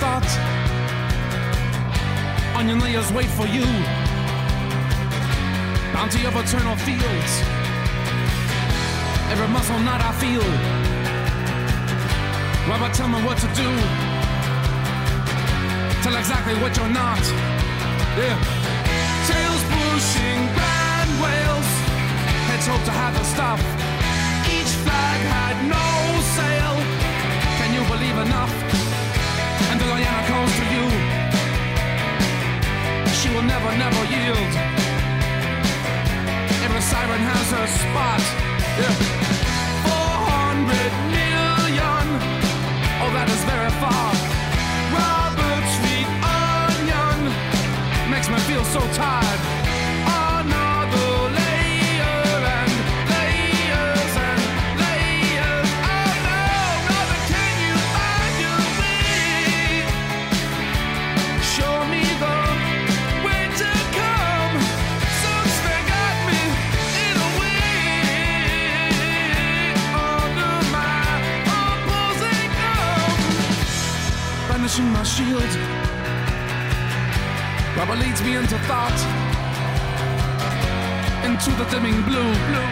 thought. Onion layers wait for you. Bounty of eternal fields. Every muscle knot I feel. Robert, tell me what to do. Tell exactly what you're not. Yeah. Tails pushing grand whales. Heads hope to have the stuff. Each flag had no sail. Can you believe enough? And the Diana calls to you. She will never, never yield. Every siren has her spot. Yeah. 400 million. Oh, that is very far. Robert Sweet Onion makes me feel so tired. Another layer and layers and layers. Oh no, Robert, can you find your way? Show me the way to come. Something got me in a way under my opposing arm. Banishing my shield. Robert leads me into thought, into the dimming blue.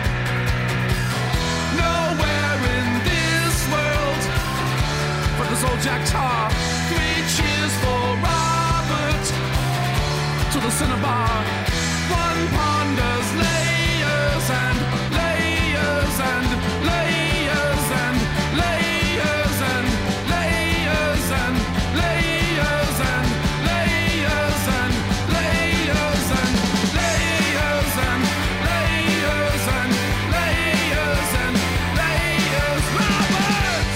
Nowhere in this world for this old Jack Tar. 3 cheers for Robert to the cinnabar. One ponders layers and layers and layers and layers and layers and layers and layers and layers and layers and layers and layers and layers. Robert!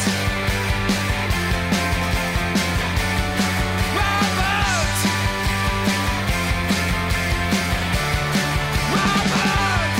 Robert! Robert!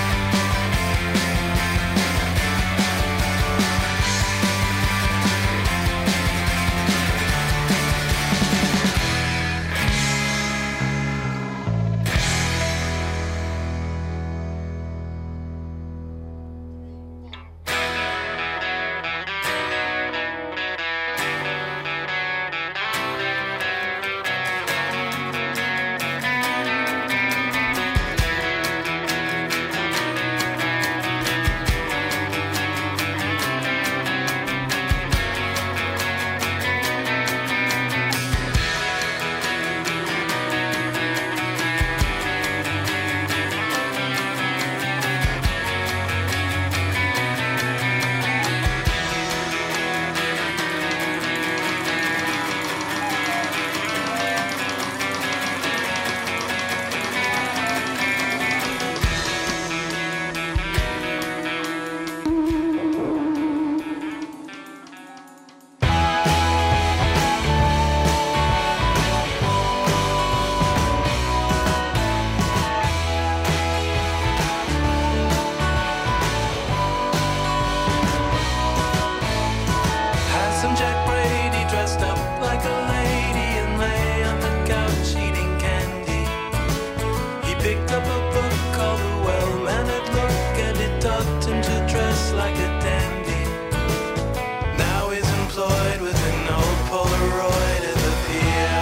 Handsome Jack Brady dressed up like a lady and lay on the couch eating candy. He picked up a book called The Well-Mannered Look and it taught him to dress like a dandy. Now he's employed with an old Polaroid at the pier.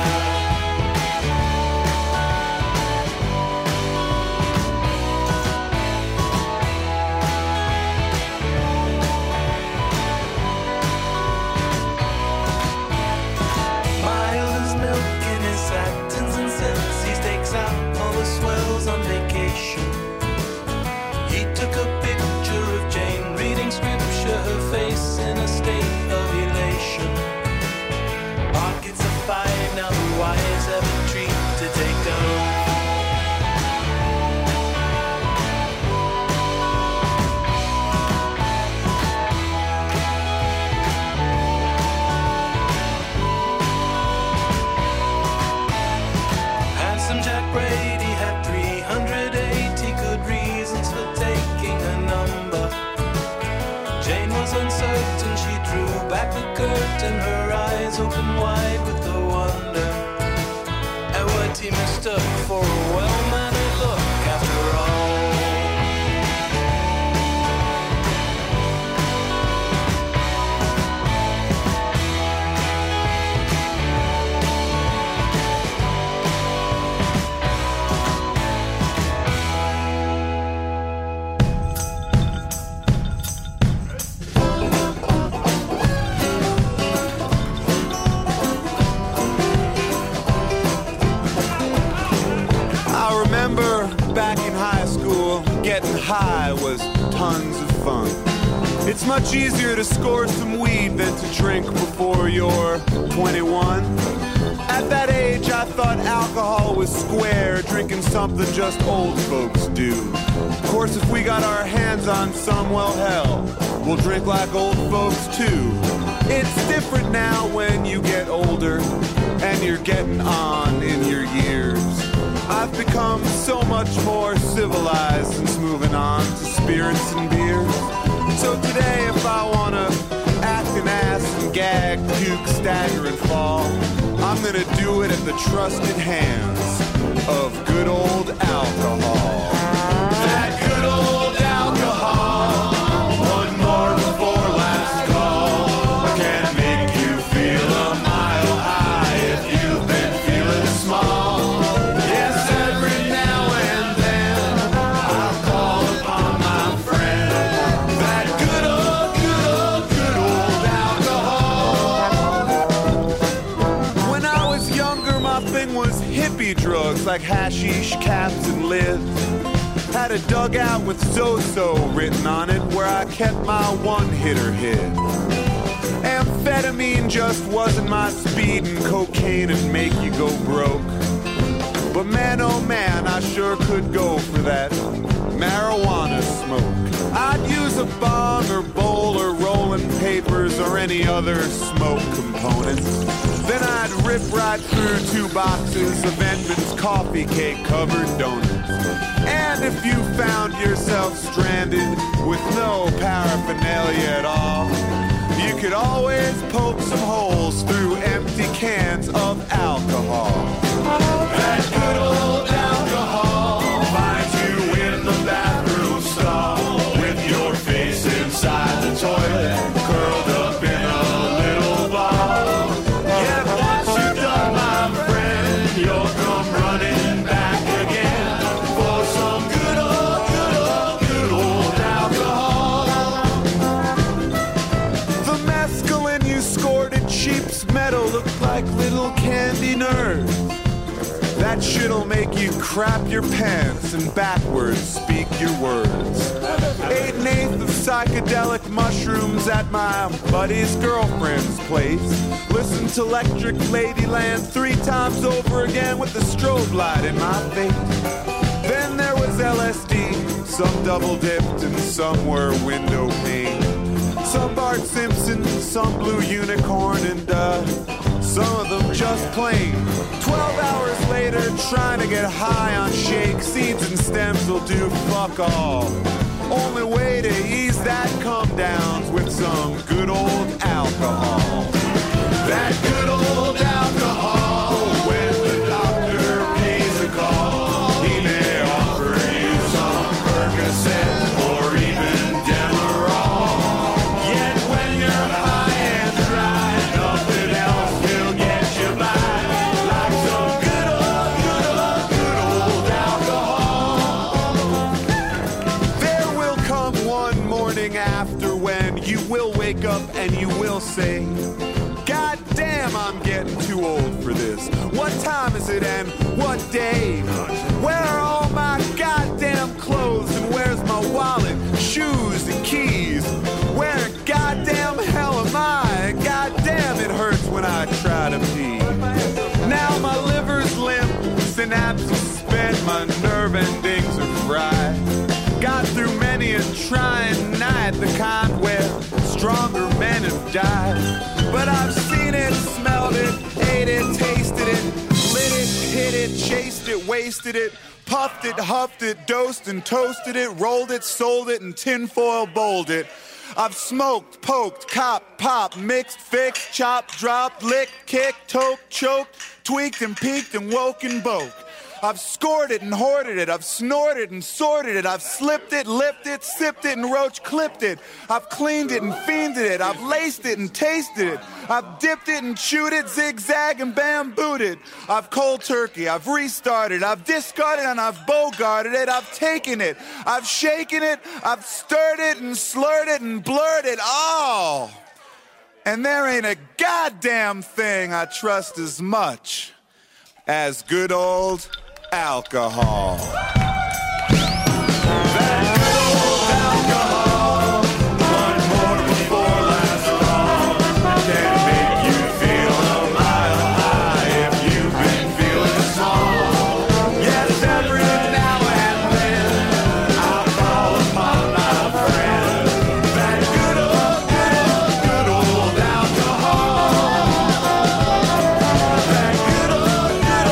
Mild as milk in his satins and silks. He stakes out all the swells on vacation. I remember back in high school, getting high was tons of fun. It's much easier to score some weed than to drink before you're 21. At that age, I thought alcohol was square, drinking something just old folks do. Of course, if we got our hands on some, well, hell, we'll drink like old folks too. It's different now when you get older and you're getting on in your years. I've become so much more civilized since moving on to spirits and beers. So today, if I wanna act an ass and gag, puke, stagger, and fall, I'm gonna do it at the trusted hands of good old alcohol. That good old alcohol, one more before last call, can make you feel a mile high if you've been feeling small. Yes, every now and then I'll call upon my friend. That good old alcohol. When I was younger, my thing was hippie drugs like hashish, caps, and lids. Had a dugout with so-so written on it where I kept my one-hitter hit. Amphetamine just wasn't my speed, and cocaine would make you go broke. But man, oh man, I sure could go for that marijuana smoke. I'd use a bong or bowl or rolling papers or any other smoke components. Then I'd rip right through 2 boxes of Edmund's coffee cake covered donuts. And if you found yourself stranded with no paraphernalia at all, you could always poke some holes through empty cans of alcohol. That good old alcohol finds you in the bathroom stall with your face inside the toilet, curled up in a little ball. Yet once you're done, my friend, you'll come running back again for some good old alcohol. The mescaline you scored at Cheap's Meadow looked like little candy nerds. That shit'll make you crap your pants and backwards speak your words. 8 1/8 of psychedelic mushrooms at my buddy's girlfriend's place. Listen to Electric Ladyland 3 times over again with the strobe light in my face. Then there was LSD, some double-dipped and some were window pane. Some Bart Simpson, some Blue Unicorn, and some of them just plain. 12 hours later, trying to get high on shake, seeds and stems will do fuck all. Only way to ease that come downs with some good old alcohol. That good old alcohol, when the doctor pays a call, he may offer you some Percocet or even Demerol. Yet when you're high and dry, nothing else will get you by like some good old alcohol. There will come one morning after when you will wake up and you will say, God damn, I'm getting too old for this. What time is it and what day? Where are all my goddamn clothes and where's my wallet, shoes and keys? Where goddamn hell am I? Goddamn, it hurts when I try to pee. Now my liver's limp, synapses spent, my nerve endings are fried. Got through many a trying night, the kind where stronger men have died. But I've seen it, smelled it, ate it, tasted it, lit it, hit it, chased it, wasted it, puffed it, huffed it, dosed and toasted it, rolled it, sold it, and tinfoil bowled it. I've smoked, poked, copped, popped, mixed, fixed, chopped, dropped, licked, kicked, toked, choked, tweaked and peaked and woke and boke. I've scored it and hoarded it. I've snorted and sorted it. I've slipped it, lipped it, sipped it, and roach clipped it. I've cleaned it and fiended it. I've laced it and tasted it. I've dipped it and chewed it, zigzag and bambooed it. I've cold turkey. I've restarted. I've discarded and I've bogarted it. I've taken it. I've shaken it. I've stirred it and slurred it and blurred it all. And there ain't a goddamn thing I trust as much as good old alcohol. That good old alcohol. One more before last fall. Can make you feel a mile high if you've been feeling small. Yes, every now and then I fall upon my friend. That good old alcohol. That good old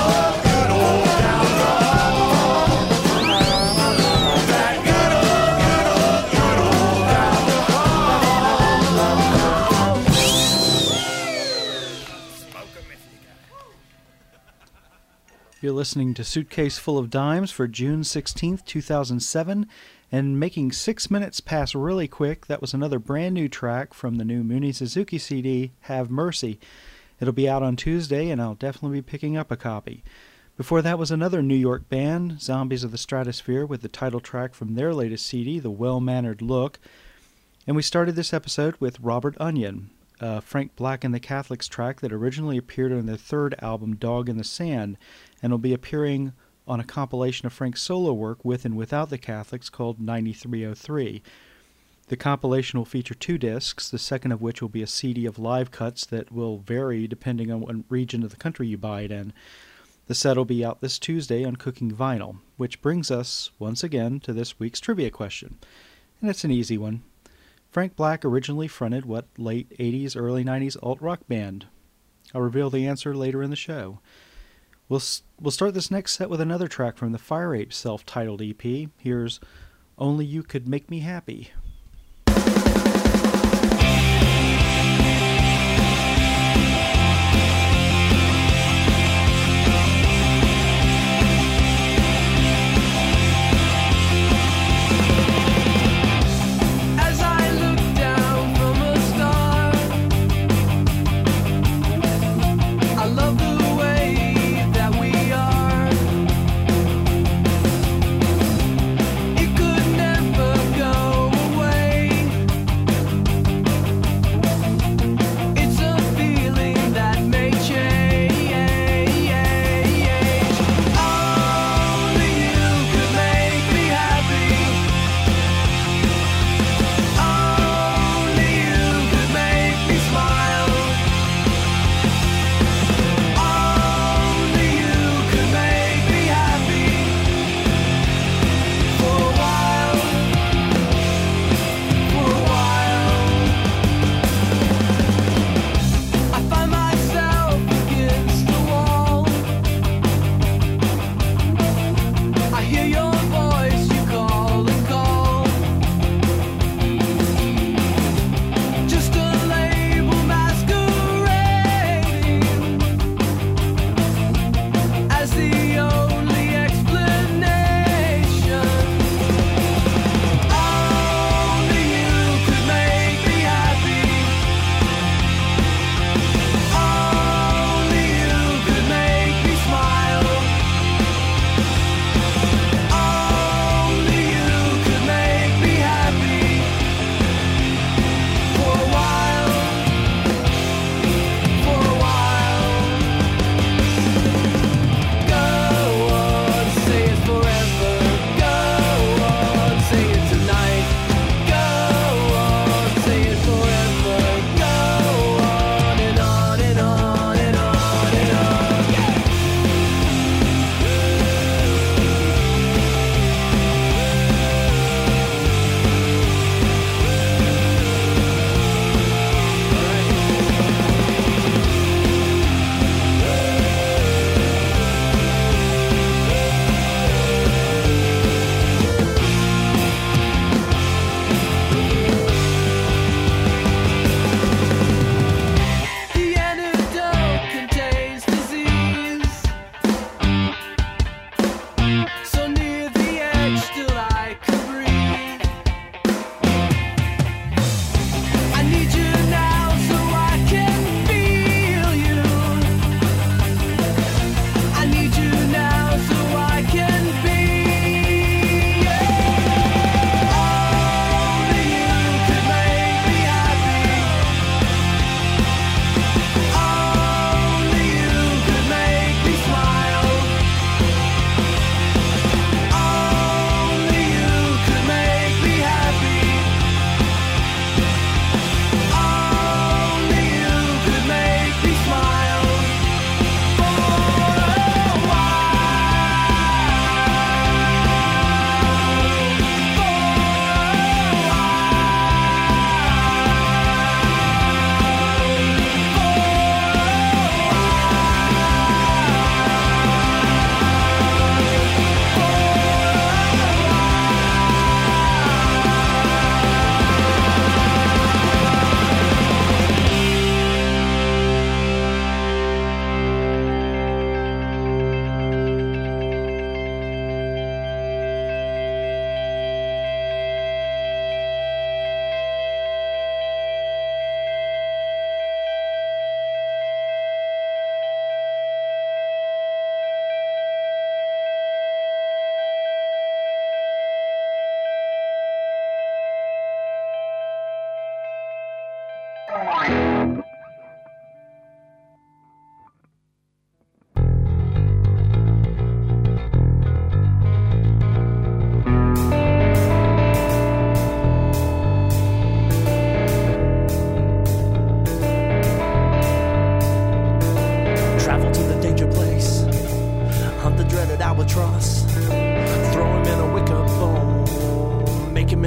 You're listening to Suitcase Full of Dimes for June 16th, 2007, and making 6 minutes pass really quick, that was another brand new track from the new Mooney Suzuki CD, Have Mercy. It'll be out on Tuesday, and I'll definitely be picking up a copy. Before that was another New York band, Zombies of the Stratosphere, with the title track from their latest CD, The Well-Mannered Look. And we started this episode with Robert Onion, Frank Black and the Catholics track that originally appeared on their third album, Dog in the Sand, and will be appearing on a compilation of Frank's solo work with and without the Catholics called 9303. The compilation will feature 2 discs, the second of which will be a CD of live cuts that will vary depending on what region of the country you buy it in. The set will be out this Tuesday on Cooking Vinyl, which brings us, once again, to this week's trivia question. And it's an easy one. Frank Black originally fronted what late 80s, early 90s alt-rock band? I'll reveal the answer later in the show. We'll start this next set with another track from the Fire Apes self-titled EP. Here's Only You Could Make Me Happy.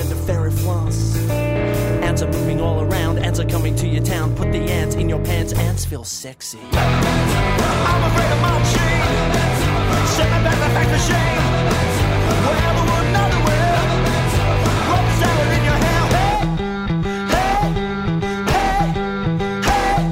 kind of fairy floss. Ants are moving all around, ants are coming to your town. Put the ants in your pants, ants feel sexy. I'm afraid of my chain. Send me back the back of shame. Wherever we're nowhere. Rub salad in your hair. Hey, hey, hey,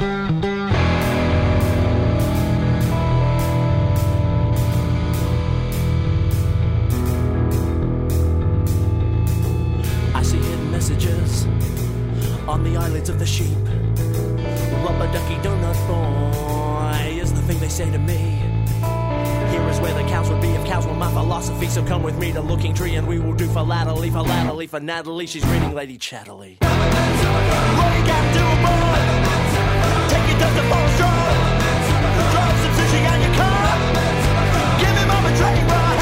hey. I see hidden messages on the eyelids of the sheep. Rubber ducky donut boy is the thing they say to me. Here is where the cows would be if cows were my philosophy. So come with me to Looking Tree and we will do philately, philately for Natalie. She's reading Lady Chatterley. What you gotta do, boy? Take your dust to Forest Road. Drive some sushi on your car. Give him up a train ride.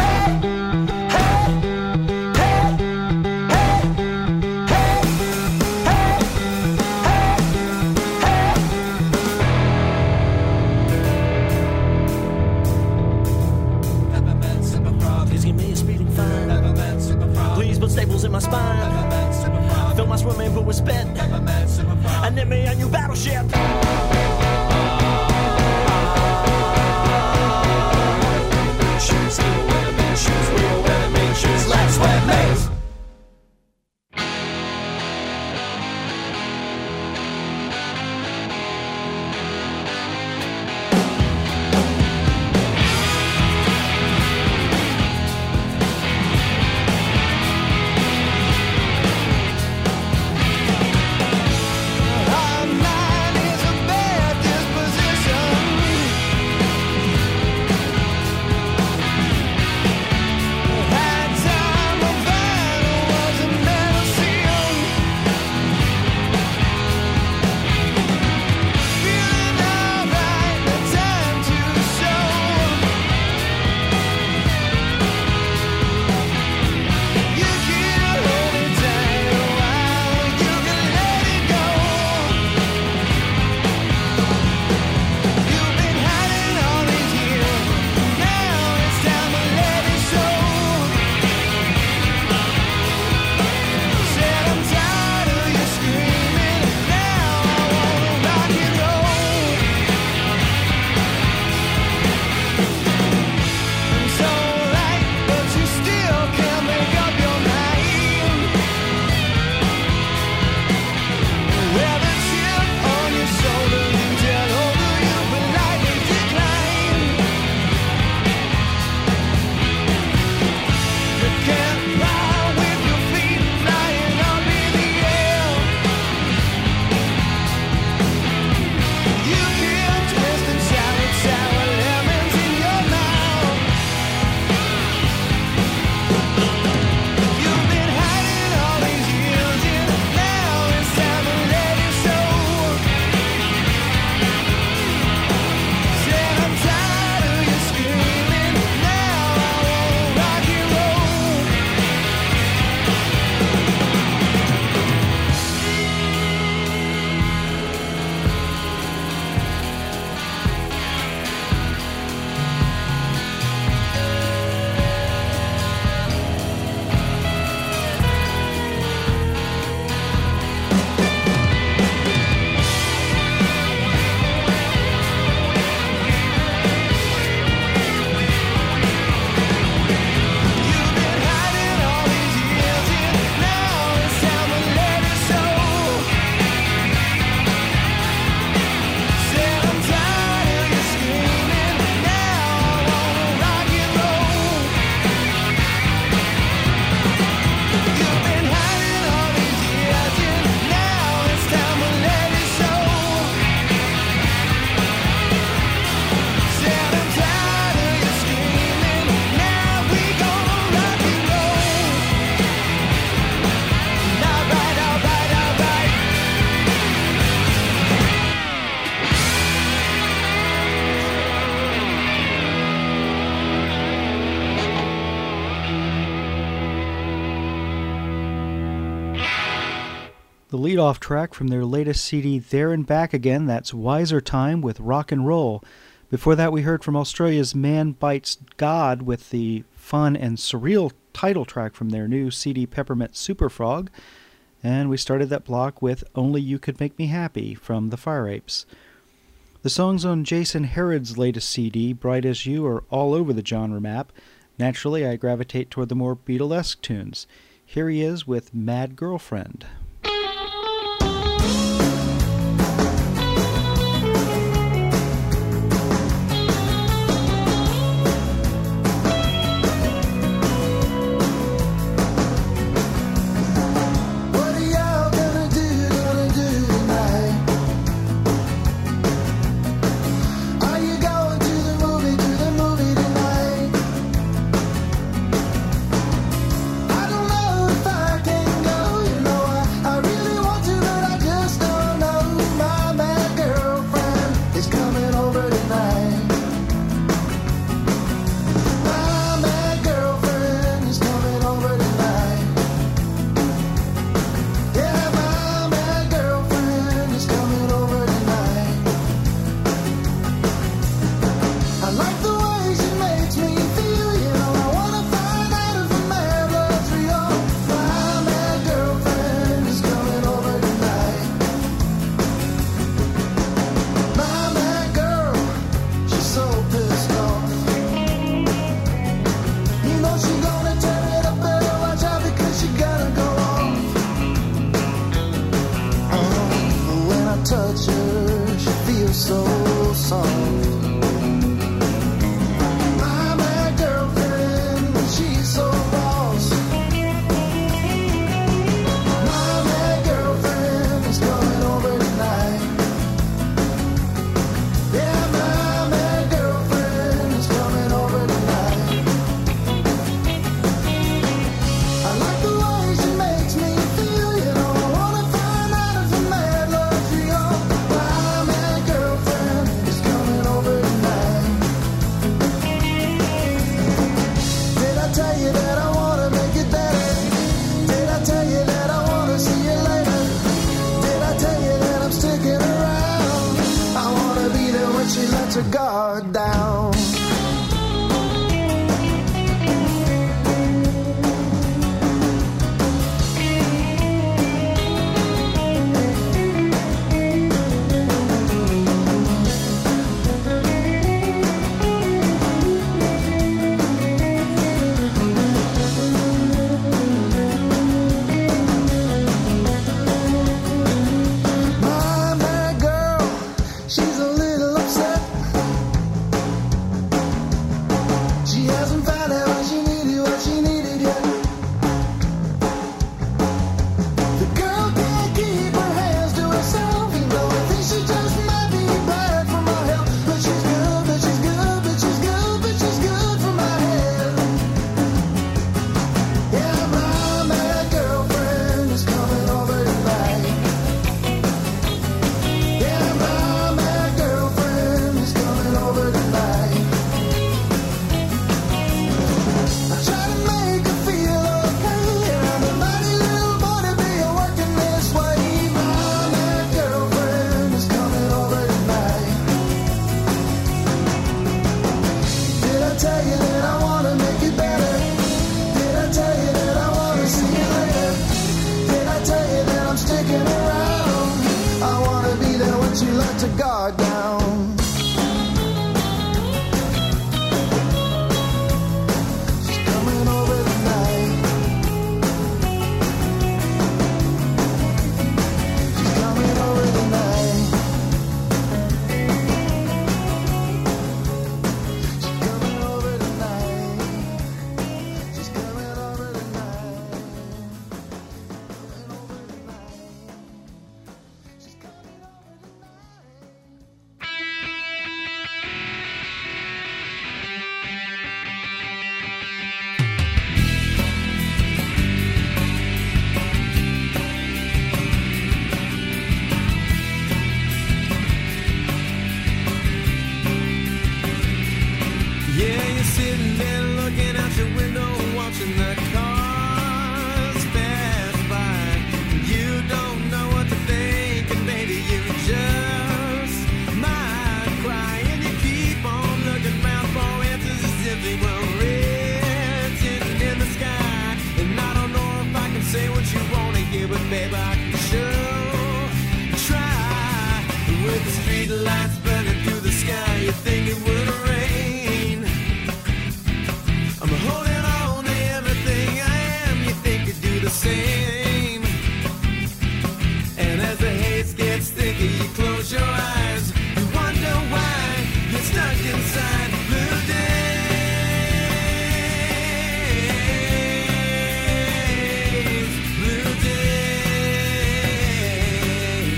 Staples in my spine. Fill my swimming pool with spit. And knit me a new battleship. Shoes, little weatherman, shoes, real weatherman, shoes, let's wear mates. The lead-off track from their latest CD, There and Back Again, that's Wiser Time with Rock and Roll. Before that, we heard from Australia's Man Bites God with the fun and surreal title track from their new CD Peppermint Superfrog. And we started that block with Only You Could Make Me Happy from the Fire Apes. The songs on Jason Herod's latest CD, Bright As You, are all over the genre map. Naturally, I gravitate toward the more Beatlesque tunes. Here he is with Mad Girlfriend. I don't know if I can go, you know I babe, I can sure try. With the street lights burning through the sky, you think it would rain. I'm holding on to everything I am, you think you'd do the same. And as the haze gets thicker, you close your eyes, you wonder why you're stuck inside blue days. Blue days.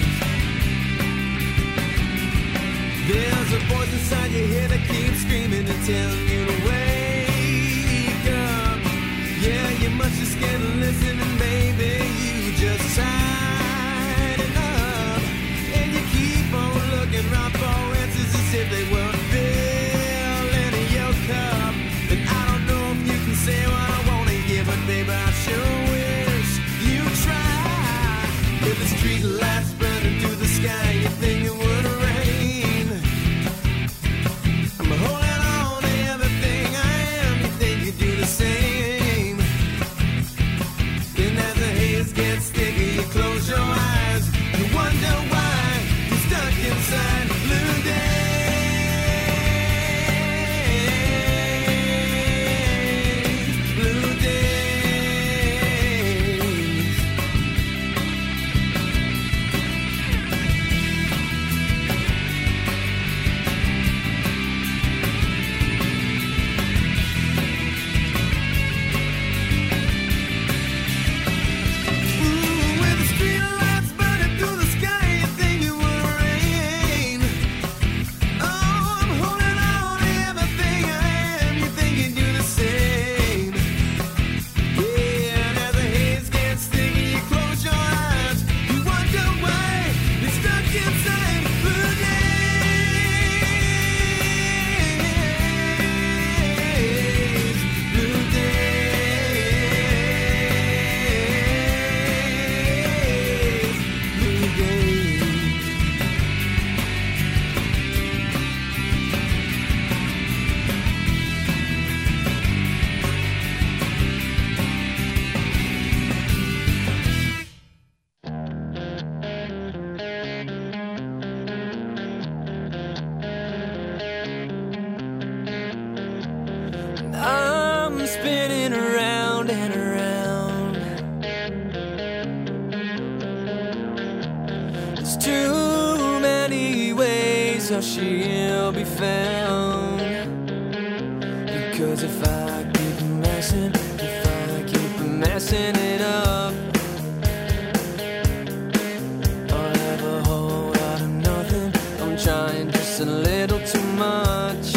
There's a voice inside your head that keeps screaming and telling you to wake up. Yeah, you must just get listening, baby. You just tighten up, and you keep on looking around for answers as if they weren't filling your cup. And I don't know if you can say what I want to hear, but baby, I sure wish you try. If the street lights burning through the sky, you think it would rain. I'm holding on to everything I am, you think you do the same. And as the haze gets thicker, you close your eyes, you wonder why you're stuck inside blue days. Blue days. With the street lights burning through the sky, you think it would rain. Oh, I'm holding on to everything I am, you think you do the same. Yeah, and as the haze gets thicker, you close your eyes, you wonder why you're stuck inside blue days. Blue days. Blue days. I'm spinning around and around. There's too many ways how she'll be found. Because if I keep messing it up, I'll have a whole lot of nothing. I'm trying just a little too much.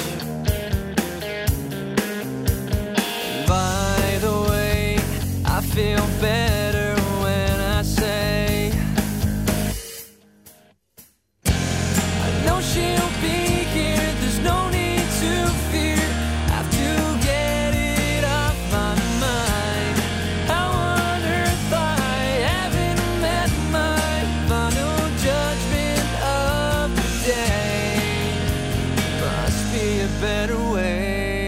By the way, I feel better when I say I know she'll be here, there's no need to fear. Have to get it off my mind. How on earth I haven't met my final judgment of the day. Must be a better way.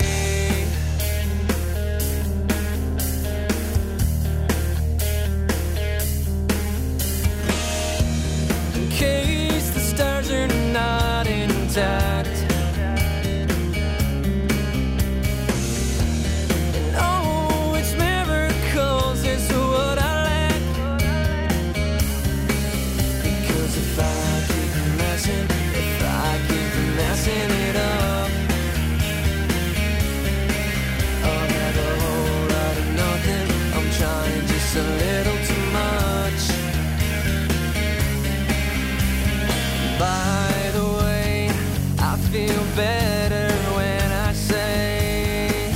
In case the stars are not intact, and oh, it's miracles is what I lack. Because if I keep messing it up, I'll have a whole lot of nothing. I'm trying just a little too much. By the way, I feel better when I say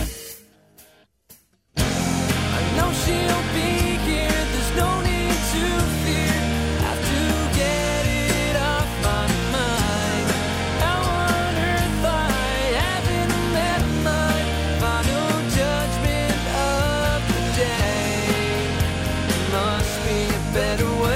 I know she'll be here, there's no need to fear. Have to get it off my mind. How on earth I haven't met my final judgment of the day. Must be a better way.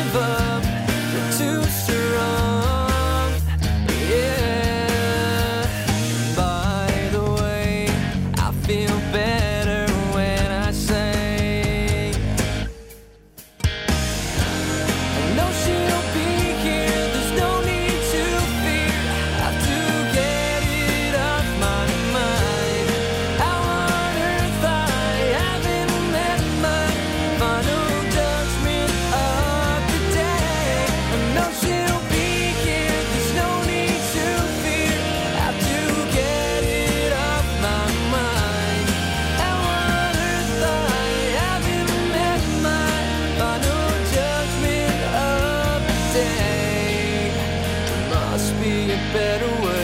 give up. You're too strong. Yeah. By the way, I feel better when I say I know she'll be here. There's no need to fear. I have to get it off my mind. How on earth I haven't met my final judgment of the day. I know she'll be here. There's no need to fear. I have to get it off my mind. How on earth I haven't met my final judgment of the day. There must be a better way.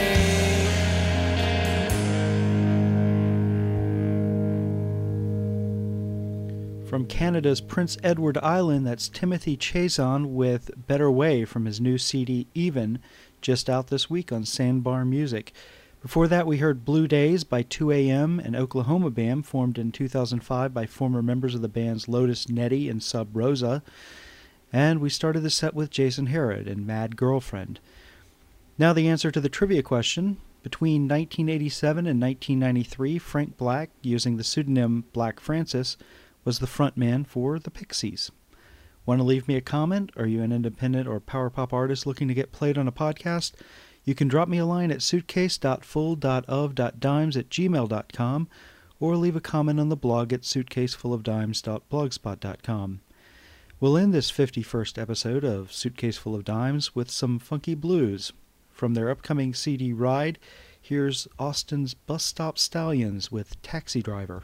From Canada's Prince Edward Island, that's Timothy Chazon with Better Way from his new CD Even, just out this week on Sandbar Music. Before that, we heard Blue Days by 2AM, an Oklahoma band formed in 2005 by former members of the bands Lotus Netty and Sub Rosa. And we started the set with Jason Herod and Mad Girlfriend. Now the answer to the trivia question. Between 1987 and 1993, Frank Black, using the pseudonym Black Francis, was the frontman for the Pixies. Want to leave me a comment? Are you an independent or power pop artist looking to get played on a podcast? You can drop me a line at suitcase.full.of.dimes@gmail.com or leave a comment on the blog at suitcasefullofdimes.blogspot.com. We'll end this 51st episode of Suitcase Full of Dimes with some funky blues. From their upcoming CD Ride, here's Austin's Bus Stop Stallions with Taxi Driver.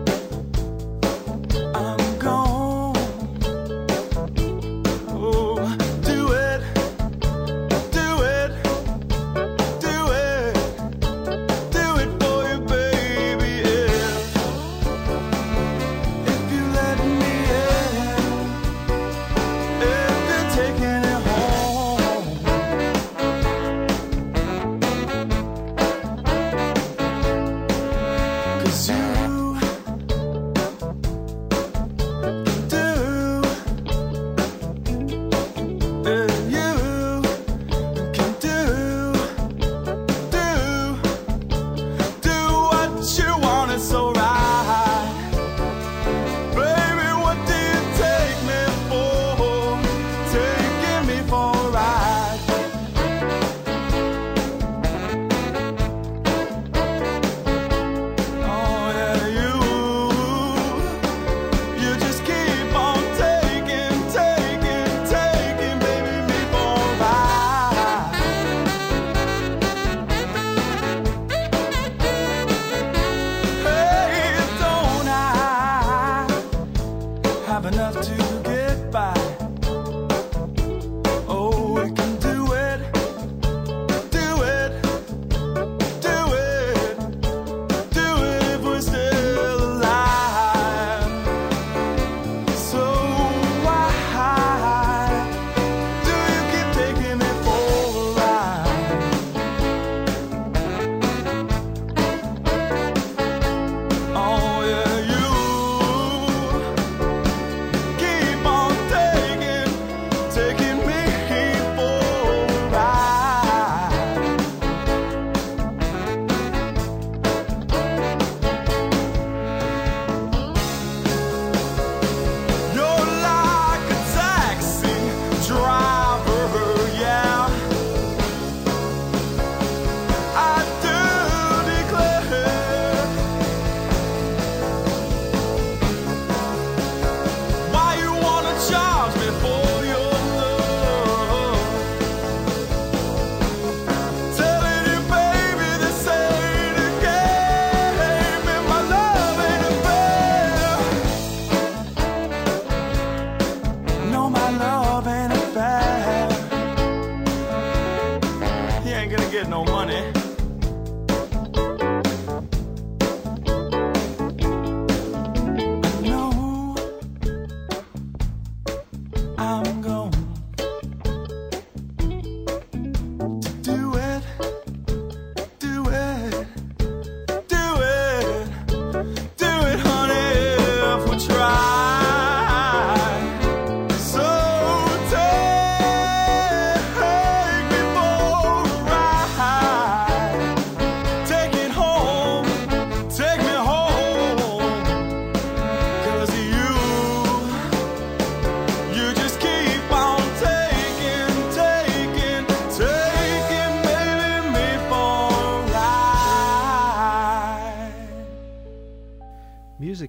I'm gone. Oh,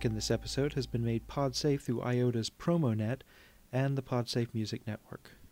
music in this episode has been made PodSafe through IOTA's PromoNet and the PodSafe Music Network.